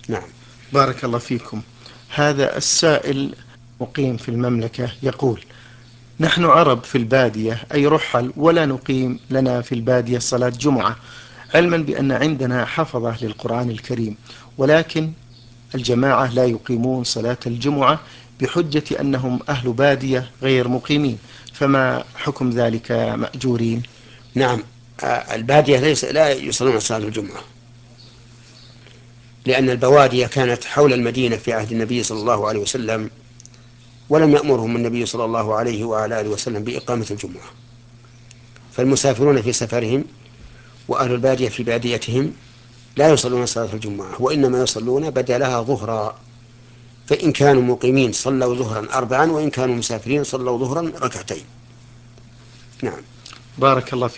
نعم. بارك الله فيكم. هذا السائل مقيم في المملكة يقول: نحن عرب في البادية أي رحل، ولا نقيم لنا في البادية صلاة جمعة، علما بأن عندنا حفظة للقرآن الكريم، ولكن الجماعة لا يقيمون صلاة الجمعة بحجة أنهم أهل بادية غير مقيمين، فما حكم ذلك مأجورين؟ نعم. البادية لا يصلون صلاة الجمعة، لأن البوادية كانت حول المدينة في عهد النبي صلى الله عليه وسلم، ولم يأمرهم النبي صلى الله عليه وعلى آله وسلم بإقامة الجمعة. فالمسافرون في سفرهم وأهل البادية في باديتهم لا يصلون صلاة الجمعة، وإنما يصلون بدلها ظهرا. فإن كانوا مقيمين صلوا ظهرا 4، وإن كانوا مسافرين صلوا ظهرا 2 ركعتين. نعم. بارك الله